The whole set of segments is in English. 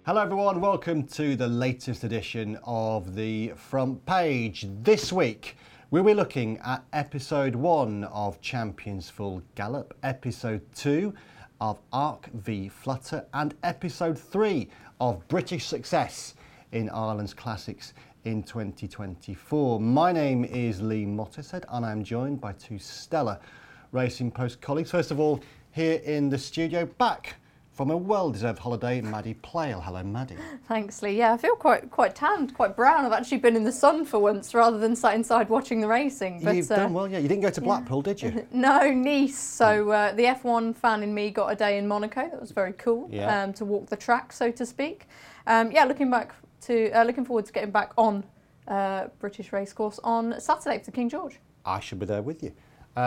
Hello everyone, welcome to the latest edition of the Front Page. This week we'll be looking at episode 1 of Champions Full Gallop, episode 2 of Arc v Flutter and episode 3 of British Success in Ireland's Classics in 2024. My name is Lee Mottershead and I'm joined by two stellar Racing Post colleagues. First of all, here in the studio, back from a well-deserved holiday, Maddie Plale. Hello, Maddie. Thanks, Lee. Yeah, I feel quite tanned, quite brown. I've actually been in the sun for once rather than sat inside watching the racing. But, you've done well, yeah. You didn't go to Blackpool, did you? No, Nice. So the F1 fan in me got a day in Monaco. That was very cool, to walk the track, so to speak. Looking forward to getting back on British Racecourse on Saturday for King George. I should be there with you.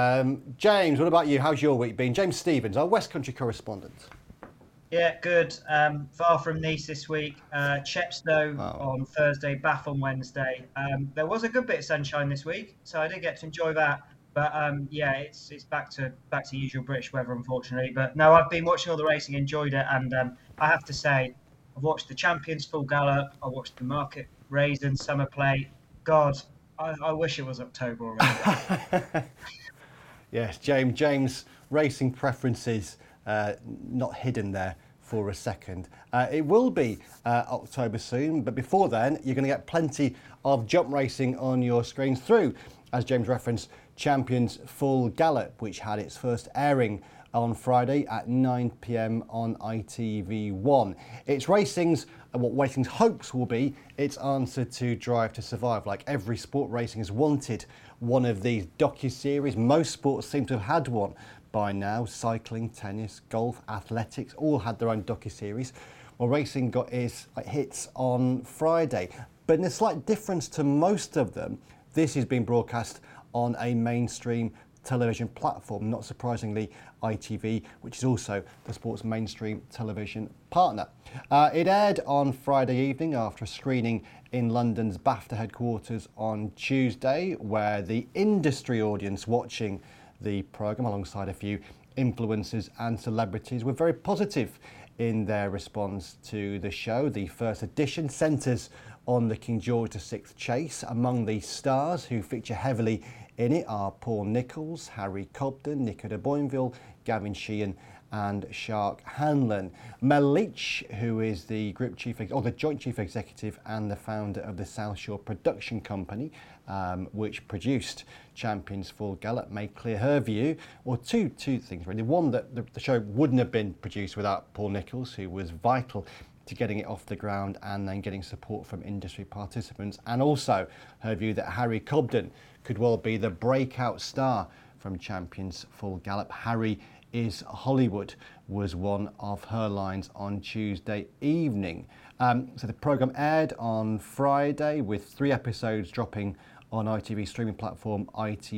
James, what about you? How's your week been? James Stevens, our West Country correspondent. Yeah, good. Far from Nice this week. Chepstow on Thursday, Bath on Wednesday. There was a good bit of sunshine this week, so I did get to enjoy that. But it's back to usual British weather, unfortunately. But no, I've been watching all the racing, enjoyed it, and I have to say, I've watched the Champions Full Gallop. I watched the Market Raisin Summer Plate. God, I wish it was October already. Yes, James, racing preferences. Not hidden there for a second. It will be October soon, but before then, you're going to get plenty of jump racing on your screens through, as James referenced, Champions Full Gallop, which had its first airing on Friday at 9 p.m. on ITV1. It's racing's, what racing's hopes will be, its answer to Drive to Survive. Like every sport, racing has wanted one of these docu-series. Most sports seem to have had one by now. Cycling, tennis, golf, athletics, all had their own docu-series. Well, racing got its hits on Friday. But in a slight difference to most of them, this is being broadcast on a mainstream television platform, not surprisingly ITV, which is also the sport's mainstream television partner. It aired on Friday evening after a screening in London's BAFTA headquarters on Tuesday, where the industry audience watching the programme, alongside a few influencers and celebrities, were very positive in their response to the show. The first edition centres on the King George VI chase. Among the stars who feature heavily in it are Paul Nicholls, Harry Cobden, Nico de Boinville, Gavin Sheehan and Shark Hanlon. Mel Leach, who is the the joint chief executive and the founder of the South Shore Production Company, which produced Champions Full Gallop, made clear her view, or two things really. One, that the show wouldn't have been produced without Paul Nicholls, who was vital to getting it off the ground and then getting support from industry participants, and also her view that Harry Cobden could well be the breakout star from Champions Full Gallop. Harry is Hollywood was one of her lines on Tuesday evening. So the programme aired on Friday, with 3 episodes dropping on ITV streaming platform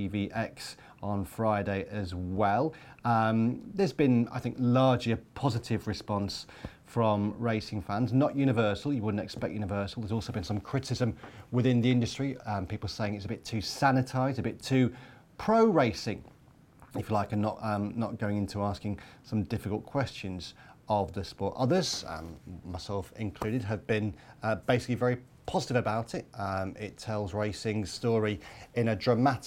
ITVX on Friday as well. There's been, I think, largely a positive response from racing fans, not universal. You wouldn't expect universal. There's also been some criticism within the industry, people saying it's a bit too sanitised, a bit too pro-racing, if you like, and not going into asking some difficult questions of the sport. Others, myself included, have been basically very positive about it. It tells racing's story in a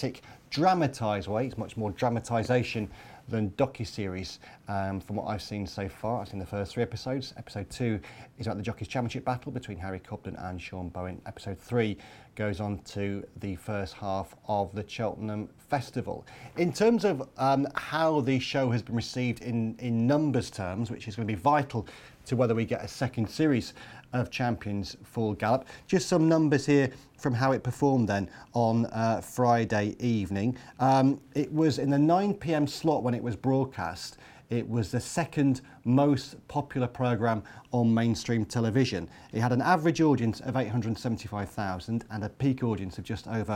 dramatised way. It's much more dramatisation than docu-series from what I've seen so far. I've seen the first 3 episodes. Episode 2 is about the Jockeys' Championship battle between Harry Cobden and Sean Bowen. Episode 3 goes on to the first half of the Cheltenham Festival. In terms of how the show has been received in numbers terms, which is going to be vital to whether we get a second series of Champions Full Gallop, just some numbers here from how it performed then on Friday evening. It was in the 9 p.m. slot when it was broadcast. It was the second most popular programme on mainstream television. It had an average audience of 875,000 and a peak audience of just over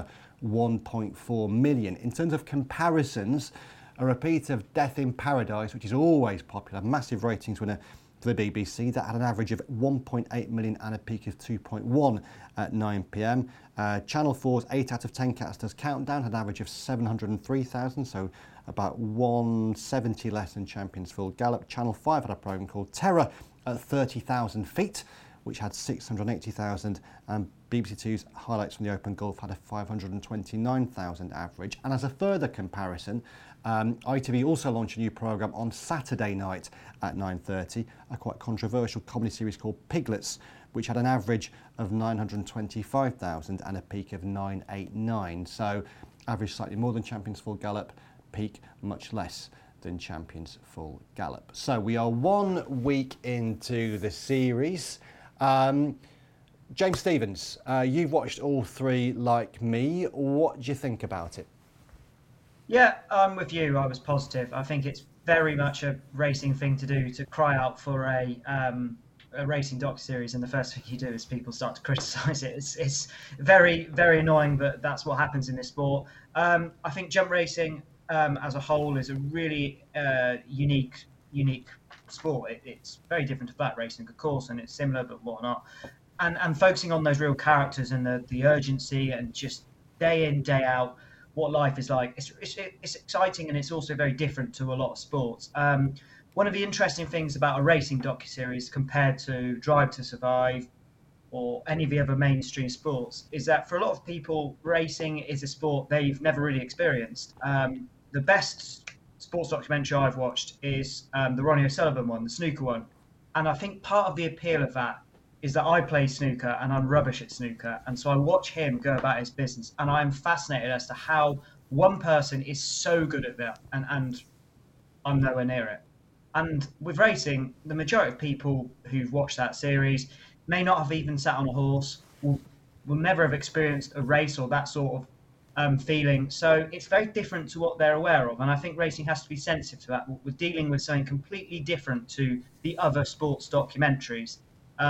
1.4 million. In terms of comparisons, a repeat of Death in Paradise, which is always popular, massive ratings winner for the BBC, that had an average of 1.8 million and a peak of 2.1 at 9 p.m. Channel 4's 8 out of 10 Cats Does Countdown had an average of 703,000, so about 170 less than Champions Full Gallop. Channel 5 had a programme called Terror at 30,000 feet, which had 680,000, and BBC Two's Highlights from the Open Golf had a 529,000 average. And as a further comparison, ITV also launched a new programme on Saturday night at 9:30, a quite controversial comedy series called Piglets, which had an average of 925,000 and a peak of 989. So average slightly more than Champions Full Gallop, peak much less than Champions Full Gallop. So we are 1 week into the series. James Stephens, you've watched all three like me. What do you think about it? Yeah, I'm with you. I was positive. I think it's very much a racing thing to do, to cry out for a racing docu-series, and the first thing you do is people start to criticise it. It's very, very annoying, but that's what happens in this sport. I think jump racing as a whole is a really unique sport. It's very different to flat racing, of course, and it's similar but whatnot. And focusing on those real characters and the urgency and just day in, day out, what life is like. It's exciting, and it's also very different to a lot of sports. One of the interesting things about a racing docuseries compared to Drive to Survive or any of the other mainstream sports is that for a lot of people, racing is a sport they've never really experienced. The best sports documentary I've watched is the Ronnie O'Sullivan one, the snooker one. And I think part of the appeal of that is that I play snooker and I'm rubbish at snooker. And so I watch him go about his business, and I'm fascinated as to how one person is so good at that and I'm nowhere near it. And with racing, the majority of people who've watched that series may not have even sat on a horse, will never have experienced a race or that sort of feeling. So it's very different to what they're aware of. And I think racing has to be sensitive to that. We're dealing with something completely different to the other sports documentaries.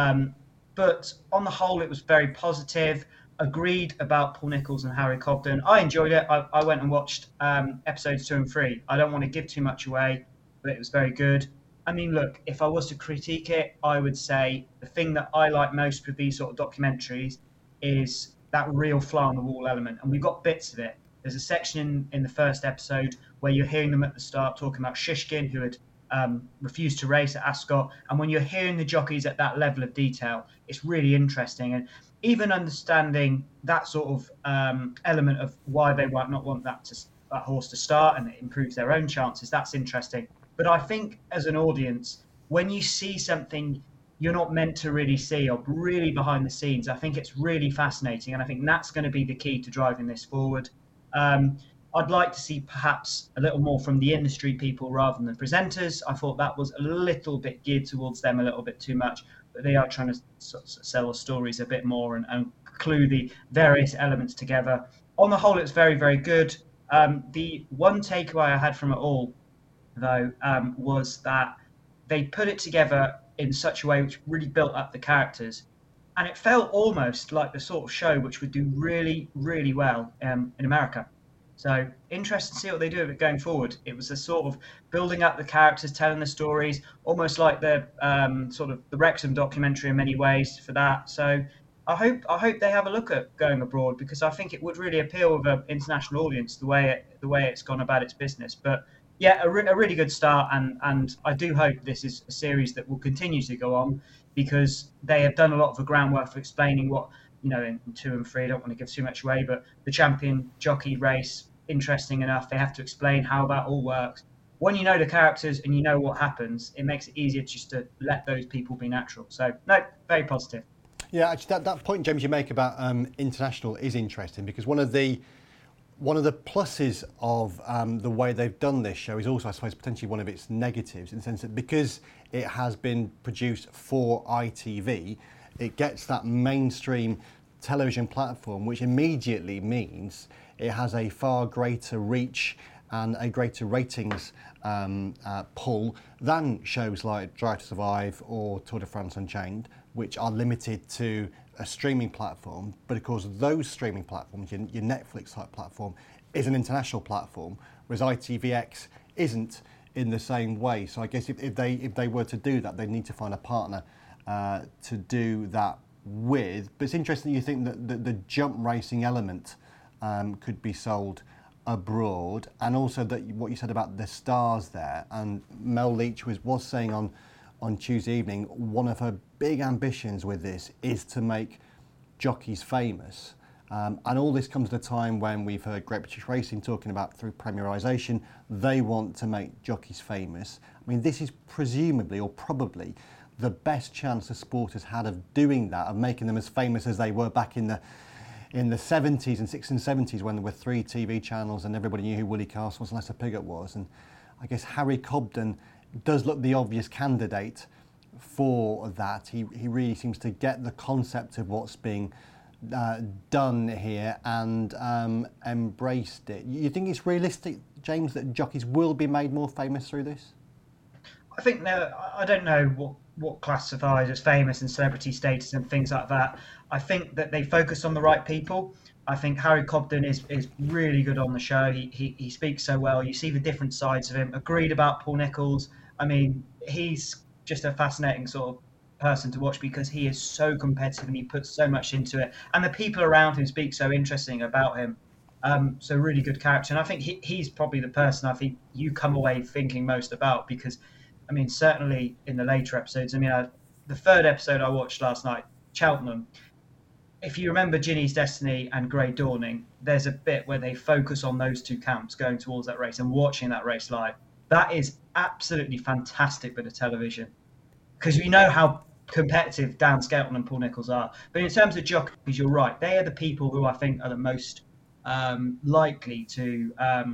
But on the whole, it was very positive. Agreed about Paul Nicholls and Harry Cobden. I enjoyed it. I went and watched episodes 2 and 3. I don't want to give too much away, but it was very good. I mean, look, if I was to critique it, I would say the thing that I like most with these sort of documentaries is that real fly on the wall element. And we've got bits of it. There's a section in the first episode where you're hearing them at the start talking about Shishkin, who had refused to race at Ascot. And when you're hearing the jockeys at that level of detail, it's really interesting. And even understanding that sort of element of why they might not want that horse to start, and it improves their own chances, that's interesting. But I think as an audience, when you see something you're not meant to really see or really behind the scenes, I think it's really fascinating. And I think that's going to be the key to driving this forward. I'd like to see perhaps a little more from the industry people rather than the presenters. I thought that was a little bit geared towards them a little bit too much, but they are trying to sell the stories a bit more and clue the various elements together. On the whole, it's very, very good. The one takeaway I had from it all, though, was that they put it together in such a way which really built up the characters. And it felt almost like the sort of show which would do really, really well in America. So interested to see what they do with it going forward. It was a sort of building up the characters, telling the stories, almost like the sort of the Wrexham documentary in many ways for that. So I hope they have a look at going abroad, because I think it would really appeal with an international audience the way it's gone about its business. But yeah, a really good start, and I do hope this is a series that will continue to go on, because they have done a lot of the groundwork for explaining what, you know, in 2 and 3, I don't want to give too much away, but the champion jockey race, interesting enough, they have to explain how that all works. When you know the characters and you know what happens, it makes it easier just to let those people be natural. So, no, very positive. Yeah, actually, that point, James, you make about international is interesting, because one of the pluses of the way they've done this show is also, I suppose, potentially one of its negatives, in the sense that because it has been produced for ITV, it gets that mainstream television platform, which immediately means it has a far greater reach and a greater ratings pull than shows like Drive to Survive or Tour de France Unchained, which are limited to a streaming platform. But of course, those streaming platforms, your Netflix type platform, is an international platform, whereas ITVX isn't in the same way. So I guess if they were to do that, they'd need to find a partner to do that with. But it's interesting that you think that the jump racing element could be sold abroad, and also that what you said about the stars there, and Mel Leach was saying on on Tuesday evening, one of her big ambitions with this is to make jockeys famous. And all this comes at a time when we've heard Great British Racing talking about through premierisation, they want to make jockeys famous. I mean, this is presumably or probably the best chance the sport has had of doing that, of making them as famous as they were back in the 70s and 60s and 70s when there were 3 TV channels and everybody knew who Willie Castle was and Lester Piggott was. And I guess Harry Cobden does look the obvious candidate for that. He really seems to get the concept of what's being done here and embraced it. You think it's realistic, James, that jockeys will be made more famous through this? I think I don't know what classifies as famous and celebrity status and things like that. I think that they focus on the right people. I think Harry Cobden is really good on the show. He speaks so well. You see the different sides of him. Agreed about Paul Nicholls. I mean, he's just a fascinating sort of person to watch because he is so competitive and he puts so much into it. And the people around him speak so interesting about him. So really good character. And I think he's probably the person I think you come away thinking most about because, I mean, certainly in the later episodes, I mean, the 3rd episode I watched last night, Cheltenham, if you remember Ginny's Destiny and Grey Dawning, there's a bit where they focus on those 2 camps going towards that race and watching that race live. That is absolutely fantastic bit of television because we know how competitive Dan Skelton and Paul Nicholls are. But in terms of jockeys, you're right. They are the people who I think are the most likely to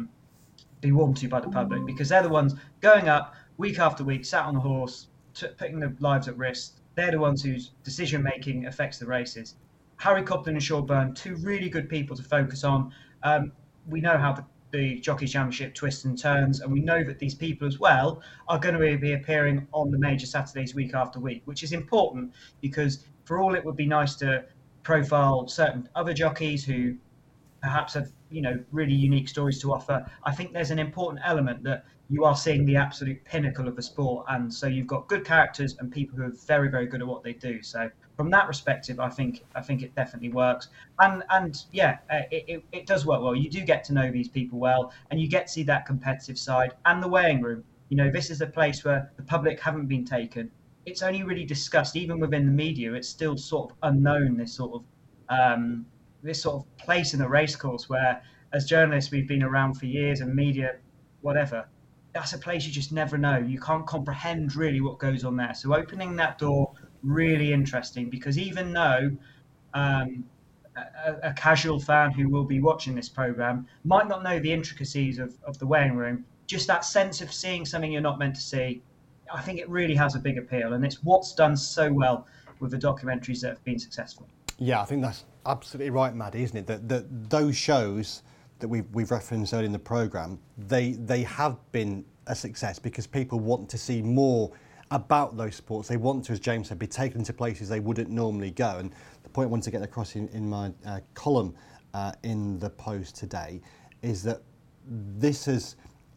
be warmed to by the public because they're the ones going up week after week, sat on the horse, putting their lives at risk. They're the ones whose decision-making affects the races. Harry Cobden and Sean Byrne, 2 really good people to focus on. We know how the Jockey Championship twists and turns, and we know that these people as well are going to be appearing on the major Saturdays week after week, which is important because for all it would be nice to profile certain other jockeys who perhaps have, really unique stories to offer, I think there's an important element that you are seeing the absolute pinnacle of the sport. And so you've got good characters and people who are very, very good at what they do. So from that perspective, I think it definitely works. And yeah, it does work well. You do get to know these people well, and you get to see that competitive side and the weighing room. This is a place where the public haven't been taken. It's only really discussed, even within the media. It's still sort of unknown, this sort of place in the racecourse where, as journalists, we've been around for years and media, whatever. That's a place you just never know. You can't comprehend really what goes on there. So opening that door, really interesting, because even though a casual fan who will be watching this program might not know the intricacies of the weighing room, just that sense of seeing something you're not meant to see, I think it really has a big appeal. And it's what's done so well with the documentaries that have been successful. Yeah, I think that's absolutely right, Maddie, isn't it? That those shows that we've referenced earlier in the programme, they have been a success because people want to see more about those sports. They want to, as James said, be taken to places they wouldn't normally go. And the point I want to get across in my column in the Post today is that this has,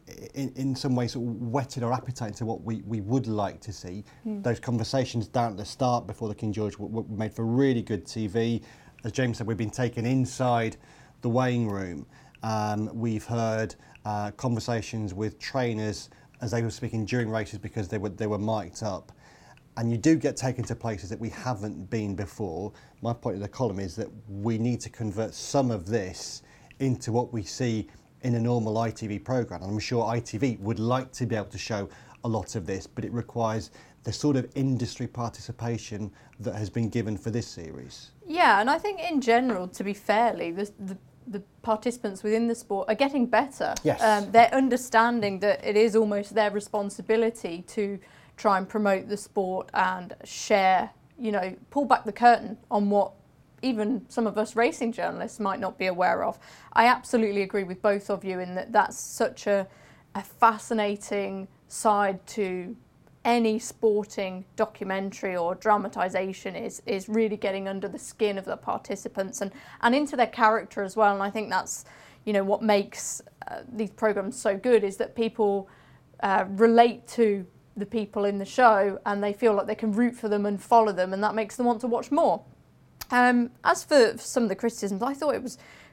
in some ways, sort of whetted our appetite to what we would like to see. Those conversations down at the start before the King George were made for really good TV. As James said, we've been taken inside the weighing room. We've heard conversations with trainers as they were speaking during races because they were mic'd up. And you do get taken to places that we haven't been before. My point of the column is that we need to convert some of this into what we see in a normal ITV programme. And I'm sure ITV would like to be able to show a lot of this, but it requires the sort of industry participation that has been given for this series. Yeah, and I think in general, to be fairly, the participants within the sport are getting better. Yes. They're understanding that it is almost their responsibility to try and promote the sport and share, pull back the curtain on what even some of us racing journalists might not be aware of. I absolutely agree with both of you in that that's such a fascinating side to any sporting documentary or dramatisation is really getting under the skin of the participants and into their character as well. And I think that's, what makes these programmes so good is that people relate to the people in the show and they feel like they can root for them and follow them, and that makes them want to watch more. As for some of the criticisms, I thought it was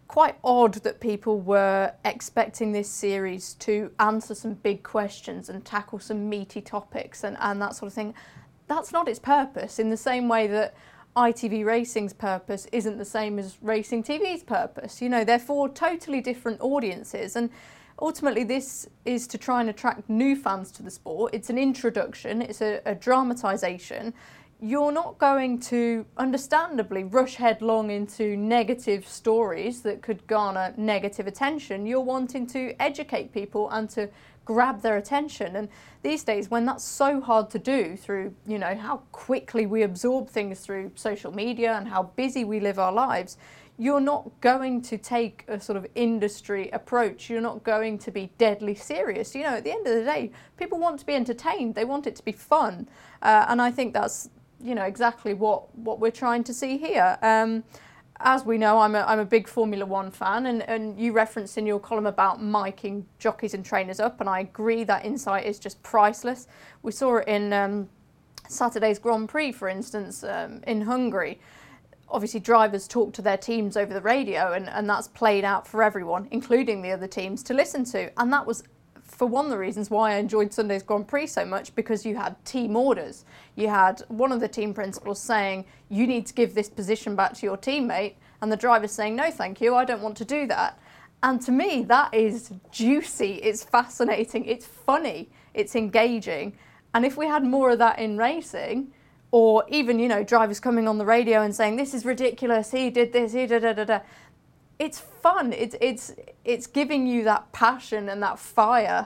quite odd that people were expecting this series to answer some big questions and tackle some meaty topics and that sort of thing. That's not its purpose, in the same way that ITV Racing's purpose isn't the same as Racing TV's purpose. You know, they're for totally different audiences, and ultimately this is to try and attract new fans to the sport. It's an introduction, it's a dramatisation. You're not going to, understandably, rush headlong into negative stories that could garner negative attention. You're wanting to educate people and to grab their attention. And these days, when that's so hard to do through, you know, how quickly we absorb things through social media and how busy we live our lives, you're not going to take a sort of industry approach. You're not going to be deadly serious. You know, at the end of the day, people want to be entertained. They want it to be fun. And I think that's, you know, exactly what we're trying to see here. As we know, I'm a big Formula One fan, and you referenced in your column about miking jockeys and trainers up, and I agree that insight is just priceless. We saw it in Saturday's Grand Prix, for instance, in Hungary. Obviously, drivers talk to their teams over the radio, and that's played out for everyone, including the other teams, to listen to. And that was, for one of the reasons why I enjoyed Sunday's Grand Prix so much, because you had team orders. You had one of the team principals saying, you need to give this position back to your teammate, and the driver saying, no, thank you, I don't want to do that. And to me, that is juicy, it's fascinating, it's funny, it's engaging. And if we had more of that in racing, or even, you know, drivers coming on the radio and saying, this is ridiculous, he did this, he da-da-da-da, it's fun. It's giving you that passion and that fire,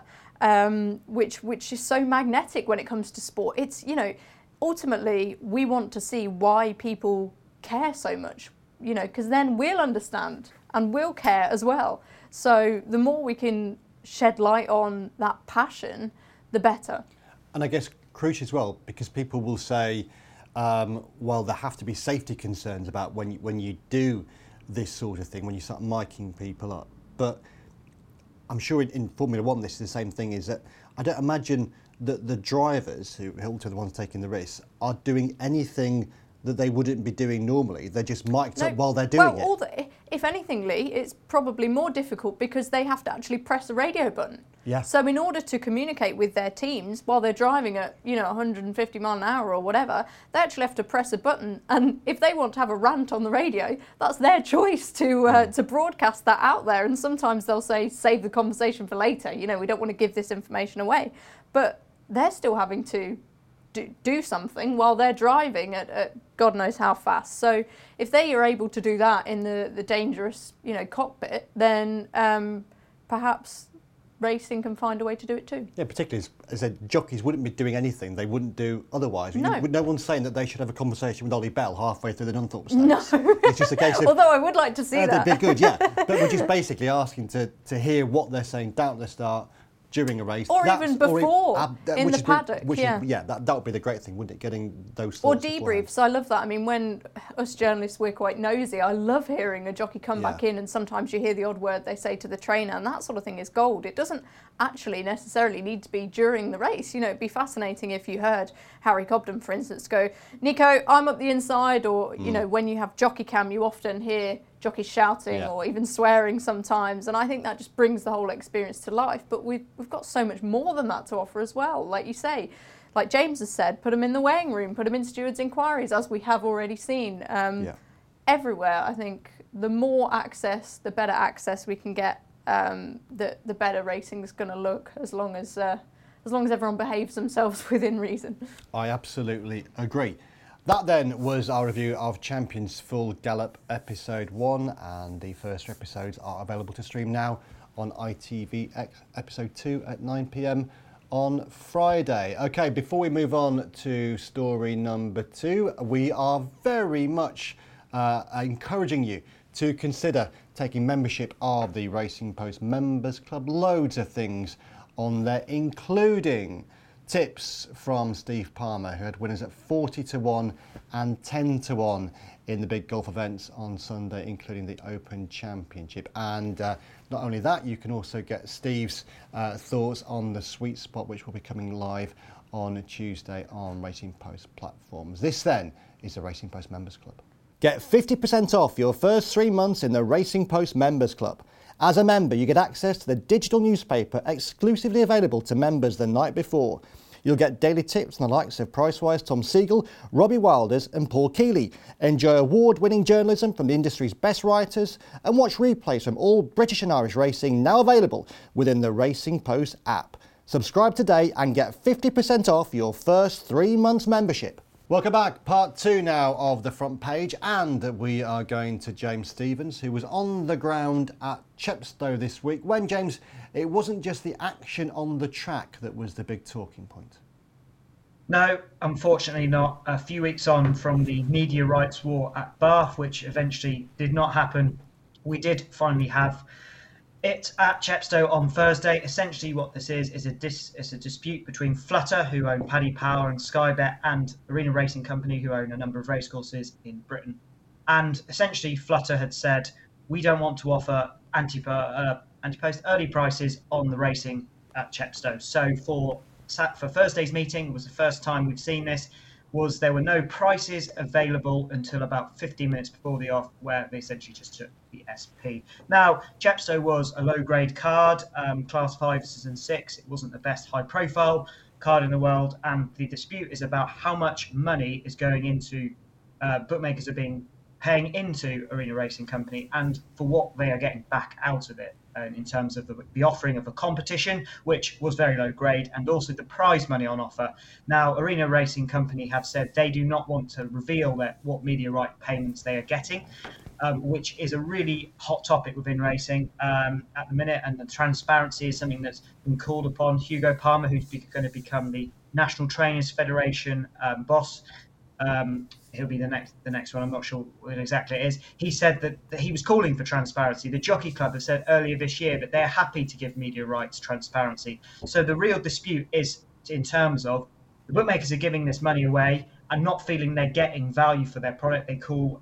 which is so magnetic when it comes to sport. It's, you know, ultimately we want to see why people care so much, you know, because then we'll understand and we'll care as well. So the more we can shed light on that passion, the better. And I guess crucial as well, because people will say, well, there have to be safety concerns about when you do this sort of thing, when you start miking people up. But I'm sure in Formula One this is the same thing, is that I don't imagine that the drivers, who are the ones taking the risks, are doing anything that they wouldn't be doing normally. They're just mic'd up while they're doing it. If anything, Lee, it's probably more difficult because they have to actually press a radio button. Yeah. So in order to communicate with their teams while they're driving at, you know, 150 mile an hour or whatever, they actually have to press a button. And if they want to have a rant on the radio, that's their choice to broadcast that out there. And sometimes they'll say, save the conversation for later. You know, we don't want to give this information away. But they're still having to do something while they're driving at God knows how fast. So if they are able to do that in the dangerous, you know, cockpit, then perhaps racing can find a way to do it too. Yeah, particularly as I said, jockeys wouldn't be doing anything they wouldn't do otherwise. No. No one's saying that they should have a conversation with Ollie Bell halfway through the Nunthorpe Stakes. No. It's just a case of... Although I would like to see that. That'd be good, yeah. But we're just basically asking to hear what they're saying down at the start, during a race. Or even before, in the paddock. That would be the great thing, wouldn't it? Getting those or thoughts. Or debriefs. I love that. I mean, when us journalists, we're quite nosy. I love hearing a jockey come back in, and sometimes you hear the odd word they say to the trainer, and that sort of thing is gold. It doesn't actually necessarily need to be during the race. You know, it'd be fascinating if you heard Harry Cobden, for instance, go, Nico, I'm up the inside, or, you know, when you have jockey cam, you often hear jockeys shouting or even swearing sometimes, and I think that just brings the whole experience to life. But we've got so much more than that to offer as well. Like you say, like James has said, put them in the weighing room, put them in stewards' inquiries, as we have already seen. Everywhere, I think the more access, the better access we can get, the better racing is going to look, as long as everyone behaves themselves within reason. I absolutely agree. That then was our review of Champions Full Gallop episode 1, and the first episodes are available to stream now on ITVX episode 2 at 9 p.m. on Friday. Okay, before we move on to story number 2, we are very much encouraging you to consider taking membership of the Racing Post Members Club. Loads of things on there, including tips from Steve Palmer, who had winners at 40-1 and 10-1 in the big golf events on Sunday, including the Open Championship. And not only that, you can also get Steve's thoughts on the Sweet Spot, which will be coming live on Tuesday on Racing Post platforms. This then is the Racing Post Members Club. Get 50% off your first 3 months in the Racing Post Members Club. As a member, you get access to the digital newspaper exclusively available to members the night before. You'll get daily tips from the likes of Pricewise Tom Siegel, Robbie Wilders and Paul Keeley. Enjoy award-winning journalism from the industry's best writers and watch replays from all British and Irish racing, now available within the Racing Post app. Subscribe today and get 50% off your first 3 months membership. Welcome back. Part 2 now of The Front Page, and we are going to James Stephens, who was on the ground at Chepstow this week when, James, it wasn't just the action on the track that was the big talking point. No, unfortunately not. A few weeks on from the media rights war at Bath, which eventually did not happen, we did finally have it at Chepstow on Thursday. Essentially what this is a dispute between Flutter, who own Paddy Power, and Sky Bet, and Arena Racing Company, who own a number of racecourses in Britain. And essentially Flutter had said, we don't want to offer anti-post early prices on the racing at Chepstow. So for Thursday's meeting, was the first time we'd seen this, was there were no prices available until about 15 minutes before the off, where they essentially just took the SP. Now, Chepstow was a low-grade card, class 5s and 6. It wasn't the best high-profile card in the world, and the dispute is about how much money is going into, bookmakers are paying into Arena Racing Company, and for what they are getting back out of it. In terms of the offering of a competition, which was very low grade, and also the prize money on offer. Now, Arena Racing Company have said they do not want to reveal what media right payments they are getting, which is a really hot topic within racing at the minute, and the transparency is something that's been called upon. Hugo Palmer, who's going to become the National Trainers Federation boss, he'll be the next one. I'm not sure what exactly it is. He said that he was calling for transparency. The Jockey Club has said earlier this year that they're happy to give media rights transparency. So the real dispute is in terms of the bookmakers are giving this money away and not feeling they're getting value for their product. They call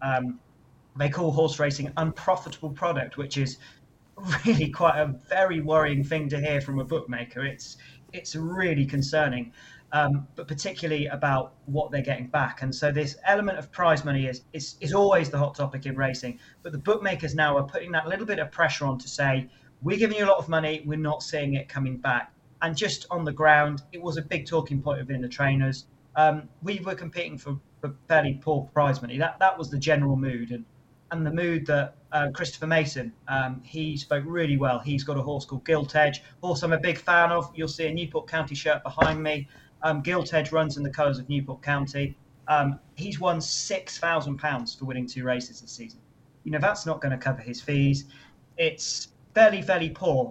horse racing an unprofitable product, which is really quite a very worrying thing to hear from a bookmaker. It's really concerning. But particularly about what they're getting back. And so this element of prize money is always the hot topic in racing. But the bookmakers now are putting that little bit of pressure on to say, we're giving you a lot of money, we're not seeing it coming back. And just on the ground, it was a big talking point within the trainers. We were competing for fairly poor prize money. That was the general mood. And the mood that Christopher Mason, he spoke really well. He's got a horse called Gilt Edge, horse I'm a big fan of. You'll see a Newport County shirt behind me. Gilt Edge runs in the colours of Newport County. He's won £6,000 for winning 2 races this season. That's not going to cover his fees. It's fairly, fairly poor.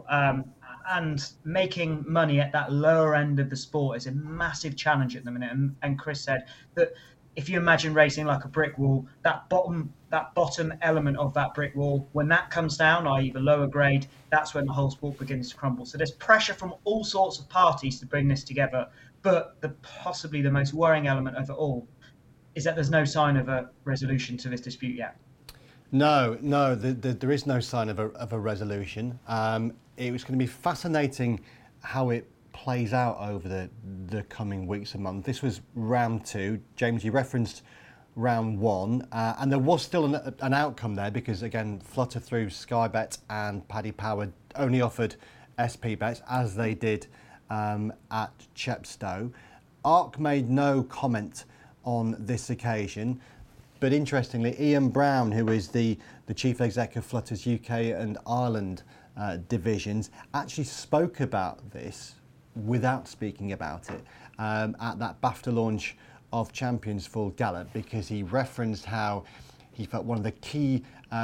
And making money at that lower end of the sport is a massive challenge at the minute. And Chris said that if you imagine racing like a brick wall, that bottom element of that brick wall, when that comes down, i.e. the lower grade, that's when the whole sport begins to crumble. So there's pressure from all sorts of parties to bring this together. But possibly the most worrying element of it all is that there's no sign of a resolution to this dispute yet. No, there is no sign of a resolution. It was going to be fascinating how it plays out over the coming weeks and months. This was round 2. James, you referenced round 1, and there was still an outcome there because, again, Flutter through Sky Bet and Paddy Power only offered SP bets, as they did at Chepstow. ARC made no comment on this occasion, but interestingly, Ian Brown, who is the chief exec of Flutter's UK and Ireland divisions, actually spoke about this without speaking about it at that BAFTA launch of Champions Full Gallop, because he referenced how he felt one of the key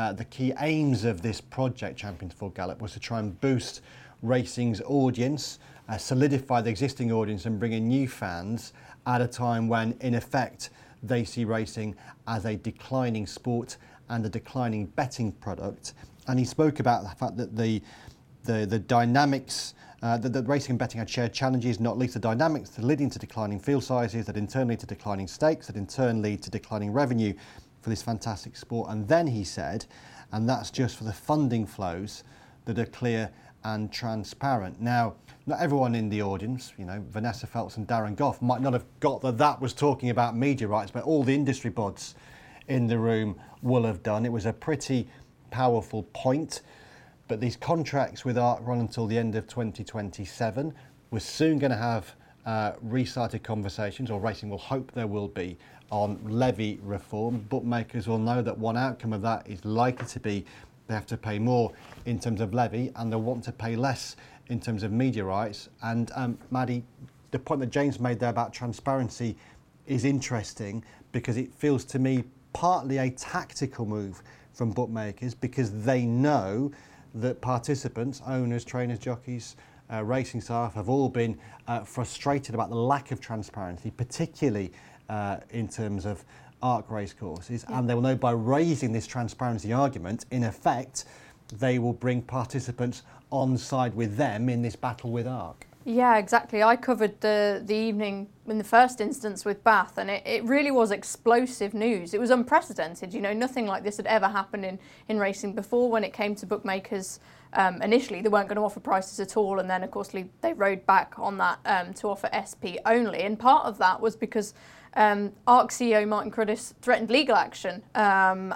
aims of this project, Champions Full Gallop, was to try and boost racing's audience, solidify the existing audience and bring in new fans at a time when, in effect, they see racing as a declining sport and a declining betting product. And he spoke about the fact that the dynamics, that racing and betting had shared challenges, not least the dynamics leading to declining field sizes, that in turn lead to declining stakes, that in turn lead to declining revenue for this fantastic sport. And then he said, and that's just for the funding flows that are clear and transparent. Now, not everyone in the audience, Vanessa Phelps and Darren Goff might not have got that was talking about media rights, but all the industry bods in the room will have done. It was a pretty powerful point, but these contracts with ARC run until the end of 2027. We're soon going to have restarted conversations, or racing will hope there will be, on levy reform. Bookmakers will know that one outcome of that is likely to be they have to pay more in terms of levy, and they'll want to pay less in terms of media rights. And Maddie, the point that James made there about transparency is interesting, because it feels to me partly a tactical move from bookmakers, because they know that participants, owners, trainers, jockeys, racing staff have all been frustrated about the lack of transparency, particularly in terms of ARC racecourses, and they will know by raising this transparency argument, in effect, they will bring participants on side with them in this battle with ARC. Yeah, exactly. I covered the evening in the first instance with Bath, and it really was explosive news. It was unprecedented. You know, nothing like this had ever happened in racing before. When it came to bookmakers, initially they weren't going to offer prices at all, and then of course they rode back on that to offer SP only. And part of that was because ARC CEO Martin Cruddas threatened legal action, and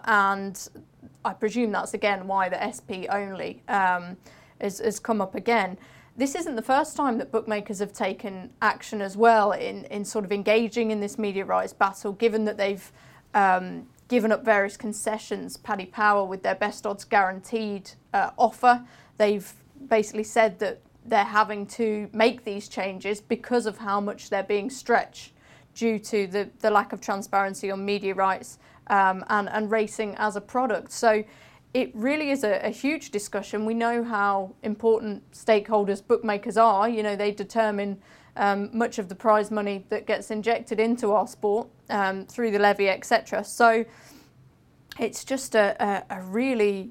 I presume that's again why the SP only has come up again. This isn't the first time that bookmakers have taken action as well in sort of engaging in this media rights battle, given that they've given up various concessions. Paddy Power with their best odds guaranteed offer, they've basically said that they're having to make these changes because of how much they're being stretched due to the lack of transparency on media rights and racing as a product. So it really is a huge discussion. We know how important stakeholders, bookmakers are. You know, they determine much of the prize money that gets injected into our sport through the levy, etc. So it's just a really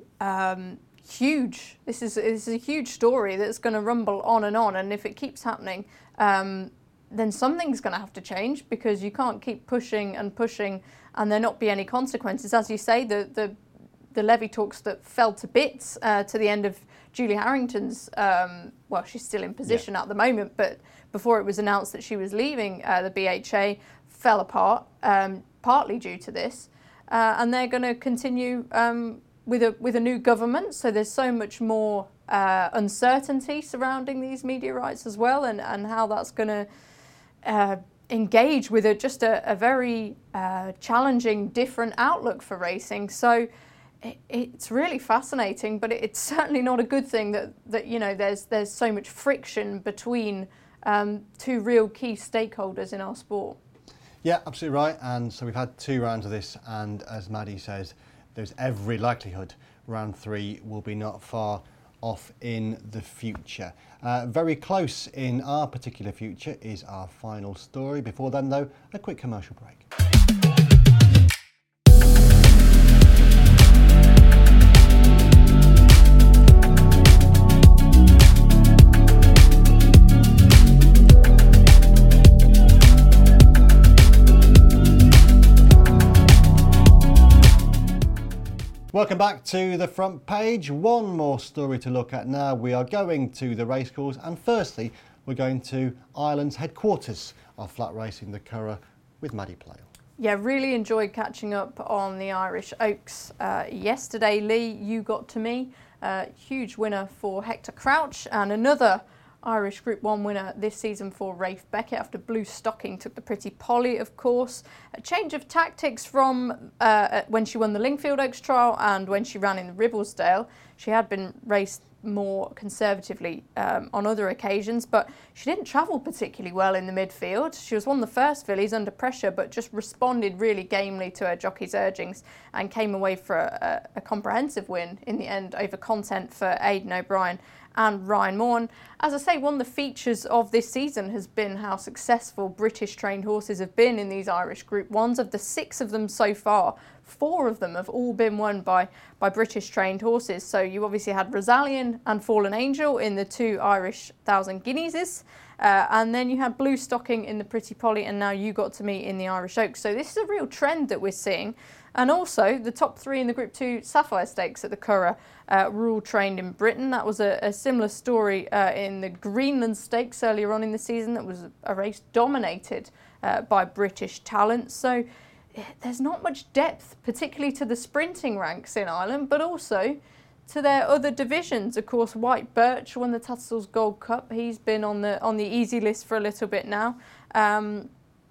huge, this is a huge story that's going to rumble on, and if it keeps happening, then something's going to have to change, because you can't keep pushing and there not be any consequences. As you say, the levy talks that fell to bits to the end of Julie Harrington's, well, she's still in position at the moment, but before it was announced that she was leaving the BHA, fell apart, partly due to this. And they're going to continue with a new government, so there's so much more uncertainty surrounding these media rights as well, and how that's going to engage with just a very challenging, different outlook for racing. So it's really fascinating, but it's certainly not a good thing that you know there's so much friction between two real key stakeholders in our sport. Yeah, absolutely right. And so we've had 2 rounds of this, and as Maddie says, there's every likelihood round 3 will be not far off in the future. Very close in our particular future is our final story. Before then, though, a quick commercial break. Welcome back to the front page. One more story to look at now. We are going to the racecourse, and firstly we're going to Ireland's headquarters of flat racing, the Curragh, with Maddie Plale. Yeah, really enjoyed catching up on the Irish Oaks yesterday. Lee, you got to me. Huge winner for Hector Crouch, and another Irish Group 1 winner this season for Rafe Beckett after Blue Stocking took the Pretty Polly, of course. A change of tactics from when she won the Lingfield Oaks trial and when she ran in the Ribblesdale. She had been raced more conservatively on other occasions, but she didn't travel particularly well in the midfield. She was one of the first fillies under pressure, but just responded really gamely to her jockey's urgings and came away for a comprehensive win in the end over Content for Aidan O'Brien and Ryan Moore. As I say, one of the features of this season has been how successful British trained horses have been in these Irish Group 1s. Of the 6 of them so far, 4 of them have all been won by British trained horses. So you obviously had Rosalien and Fallen Angel in the 2 Irish 1,000 Guineas, and then you had Blue Stocking in the Pretty Polly, and now You Got to Me in the Irish Oaks. So this is a real trend that we're seeing. And also, the top 3 in the Group 2 Sapphire Stakes at the Curragh were all trained in Britain. That was a similar story in the Greenland Stakes earlier on in the season. That was a race dominated by British talent. So there's not much depth, particularly to the sprinting ranks in Ireland, but also to their other divisions. Of course, White Birch won the Tattersalls Gold Cup. He's been on the easy list for a little bit now. And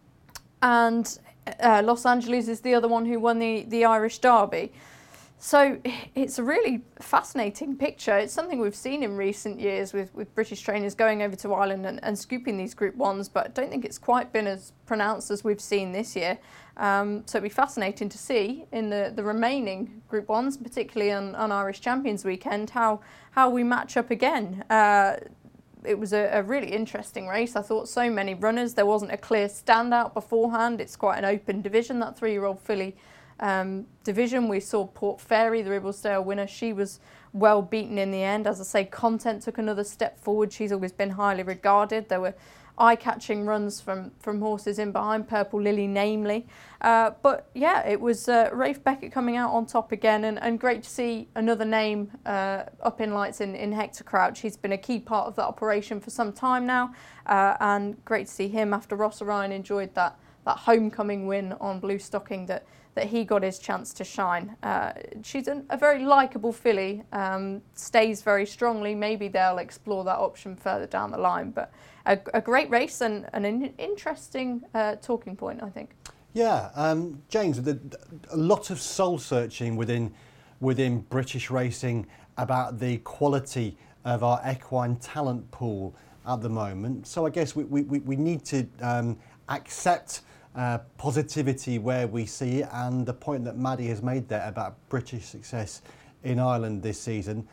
Los Angeles is the other one who won the Irish Derby. So it's a really fascinating picture. It's something we've seen in recent years with British trainers going over to Ireland and scooping these Group 1s, but I don't think it's quite been as pronounced as we've seen this year. So it'd be fascinating to see in the remaining Group 1s, particularly on Irish Champions Weekend, how we match up again. It was a really interesting race. I thought so many runners. There wasn't a clear standout beforehand. It's quite an open division, that 3-year-old filly division. We saw Port Fairy, the Ribblesdale winner. She was well beaten in the end. As I say, Content took another step forward. She's always been highly regarded. There were eye-catching runs from horses in behind, Purple Lily namely. But yeah, it was Rafe Beckett coming out on top again, and great to see another name up in lights in Hector Crouch. He's been a key part of that operation for some time now, and great to see him after Ross Orion enjoyed that homecoming win on Blue Stocking that he got his chance to shine. She's a very likeable filly, stays very strongly. Maybe they'll explore that option further down the line, but a great race and an interesting talking point, I think. Yeah, James, a lot of soul searching within British racing about the quality of our equine talent pool at the moment. So I guess we need to accept positivity where we see it, and the point that Maddie has made there about British success in Ireland this season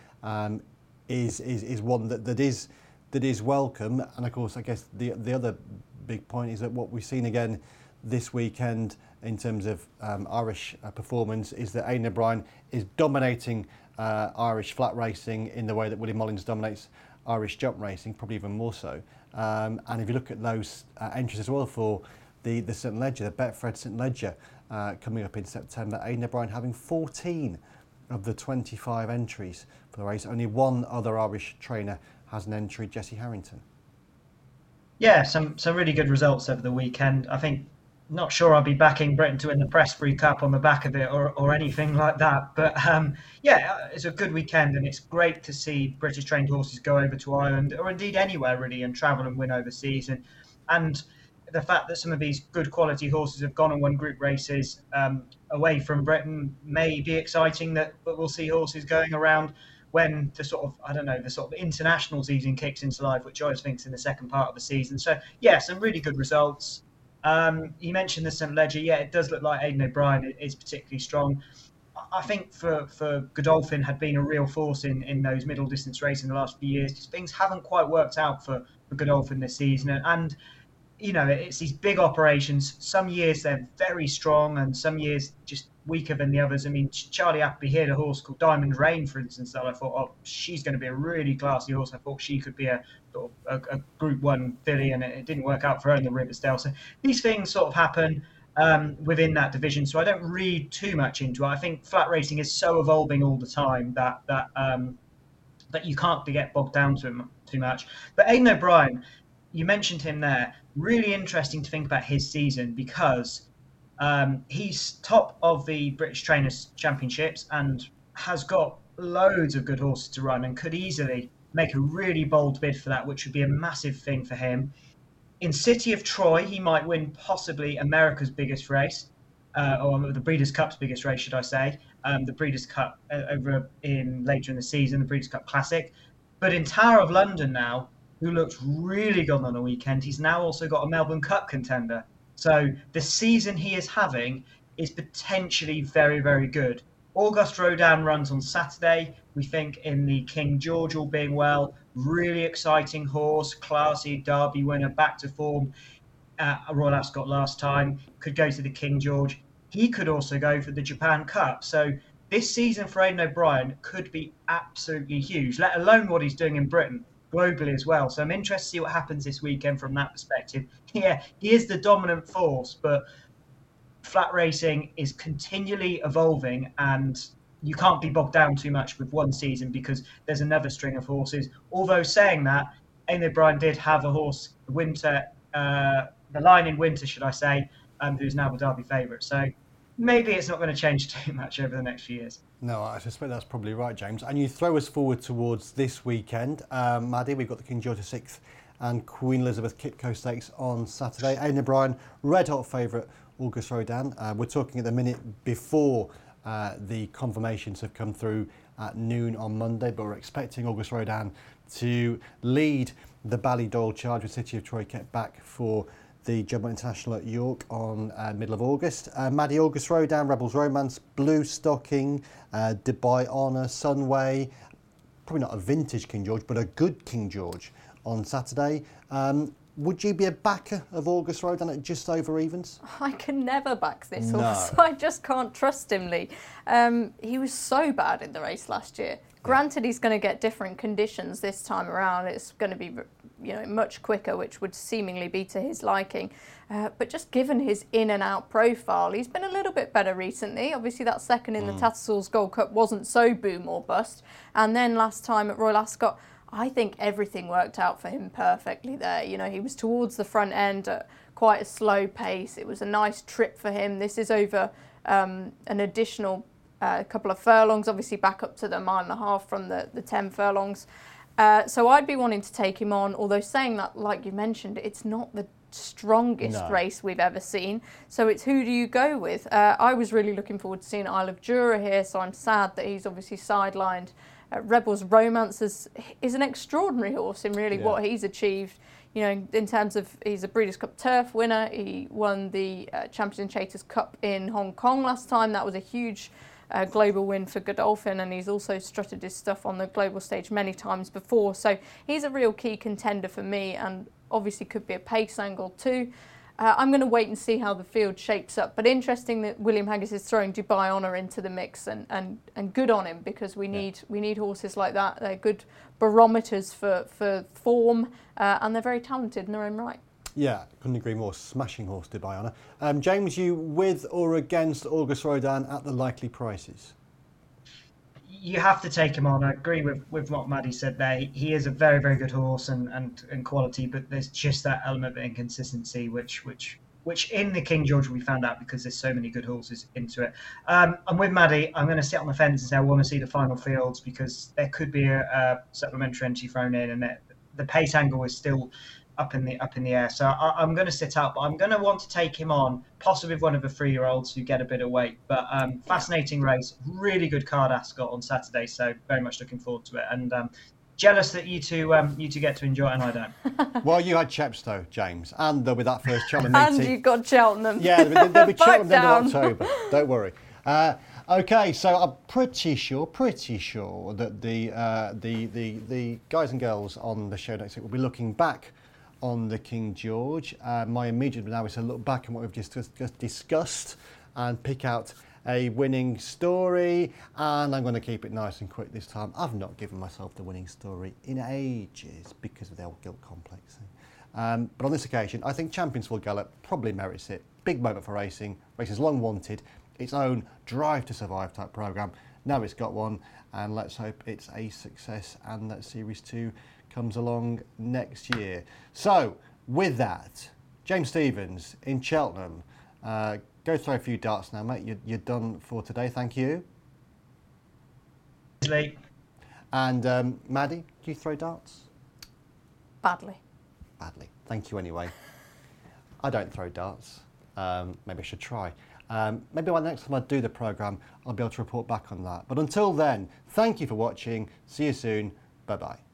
is one that is welcome. And of course, I guess the other big point is that what we've seen again this weekend in terms of Irish performance is that Aidan O'Brien is dominating Irish flat racing in the way that Willie Mullins dominates Irish jump racing, probably even more so. And if you look at those entries as well for the St Leger, the Betfred St Leger coming up in September, Aidan O'Brien having 14 of the 25 entries for the race. Only one other Irish trainer has an entry, Jesse Harrington. Yeah, some really good results over the weekend. I think, not sure I'll be backing Britain to win the Prestbury Cup on the back of it or anything like that. But yeah, it's a good weekend, and it's great to see British trained horses go over to Ireland, or indeed anywhere really, and travel and win overseas. And the fact that some of these good quality horses have gone and won group races away from Britain may be exciting, but we'll see horses going around when the sort of international season kicks into life, which I always think is in the second part of the season. So yeah, some really good results. You mentioned the St Leger. Yeah, it does look like Aidan O'Brien is particularly strong. I think for Godolphin had been a real force in those middle distance races in the last few years. Just things haven't quite worked out for Godolphin this season, and you know, it's these big operations. Some years they're very strong, and some years just weaker than the others. I mean, Charlie Appleby had a horse called Diamond Rain, for instance, that I thought, oh, she's going to be a really classy horse. I thought she could be a Group 1 filly, and it didn't work out for her in the Ribblesdale. So these things sort of happen within that division. So I don't read too much into it. I think flat racing is so evolving all the time that you can't get bogged down too much. But Aidan O'Brien, you mentioned him there. Really interesting to think about his season, because he's top of the British Trainers' Championships and has got loads of good horses to run and could easily make a really bold bid for that, which would be a massive thing for him. In City of Troy, he might win possibly America's biggest race, or the Breeders' Cup's biggest race, should I say. The Breeders' Cup later in the season, the Breeders' Cup Classic. But in Tower of London now, who looked really good on the weekend, he's now also got a Melbourne Cup contender. So the season he is having is potentially very, very good. Auguste Rodin runs on Saturday. We think in the King George, all being well. Really exciting horse, classy Derby winner, back to form. Royal Ascot last time. Could go to the King George. He could also go for the Japan Cup. So this season for Aidan O'Brien could be absolutely huge, let alone what he's doing in Britain, globally as well. So I'm interested to see what happens this weekend from that perspective. Yeah, he is the dominant force, but flat racing is continually evolving, and you can't be bogged down too much with one season because there's another string of horses. Although saying that, Aidan O'Brien did have a horse, the Lion in Winter, should I say, who's an Abu Dhabi favourite. So maybe it's not going to change too much over the next few years. No, I suspect that's probably right, James. And you throw us forward towards this weekend. Maddie, we've got the King George VI and Queen Elizabeth Kipco Stakes on Saturday. Aidan O'Brien, red-hot favourite, August Rodin. We're talking at the minute before the confirmations have come through at noon on Monday, but we're expecting August Rodin to lead the Ballydoyle charge with City of Troy kept back for the Jubilant International at York on middle of August. Maddie, August Rodin, Rebels Romance, Blue Stocking, Dubai Honour, Sunway, probably not a vintage King George, but a good King George on Saturday. Would you be a backer of August Rodin at just over evens? I can never back this No. horse. I just can't trust him, Lee. He was so bad in the race last year. Granted, he's going to get different conditions this time around. It's going to be, much quicker, which would seemingly be to his liking. But just given his in and out profile, he's been a little bit better recently. Obviously, that second in the Tattersalls Gold Cup wasn't so boom or bust. And then last time at Royal Ascot, I think everything worked out for him perfectly there. He was towards the front end at quite a slow pace. It was a nice trip for him. This is over an additional couple of furlongs, obviously back up to the 1.5 miles from the 10 furlongs. So I'd be wanting to take him on, although saying that, like you mentioned, it's not the strongest race we've ever seen. So it's who do you go with? I was really looking forward to seeing Isle of Jura here, so I'm sad that he's obviously sidelined. Rebels Romance is an extraordinary horse in really what he's achieved. In terms of, he's a Breeders' Cup Turf winner. He won the Champions and Traitors Cup in Hong Kong last time. That was a huge global win for Godolphin, and he's also strutted his stuff on the global stage many times before. So he's a real key contender for me, and obviously could be a pace angle too. I'm going to wait and see how the field shapes up. But interesting that William Haggas is throwing Dubai Honour into the mix, and good on him, because we need horses like that. They're good barometers for form, and they're very talented in their own right. Yeah, couldn't agree more. Smashing horse, Dubai Honour. James, you with or against August Rodin at the likely prices? You have to take him on. I agree with what Maddie said there. He is a very, very good horse and quality, but there's just that element of inconsistency, which in the King George we found out because there's so many good horses into it. I'm with Maddie. I'm going to sit on the fence and say I want to see the final fields, because there could be a supplementary entry thrown in, and the pace angle is still up in the air. So I'm going to sit up. I'm going to want to take him on, possibly with one of the 3-year-olds who get a bit of weight. But fascinating race, really good card Ascot on Saturday. So very much looking forward to it. And jealous that you two get to enjoy it and I don't. Well, you had Chepstow, James, and with that first Cheltenham meeting. And you got Cheltenham. Yeah, there'll be Cheltenham Back end of October. Don't worry. Okay, so I'm pretty sure that the guys and girls on the show next week will be looking back on the King George. My immediate now is to look back on what we've just discussed and pick out a winning story, and I'm going to keep it nice and quick this time. I've not given myself the winning story in ages because of the old guilt complex. But on this occasion, I think Champions Will Gallop probably merits it. Big moment for racing. Racing's long wanted its own Drive to Survive type programme. Now it's got one, and let's hope it's a success and that Series 2 comes along next year. So, with that, James Stephens in Cheltenham, go throw a few darts now, mate. You're done for today. Thank you. And Maddie, do you throw darts? Badly. Thank you anyway. I don't throw darts. Maybe I should try. Maybe by the next time I do the programme, I'll be able to report back on that. But until then, thank you for watching. See you soon. Bye-bye.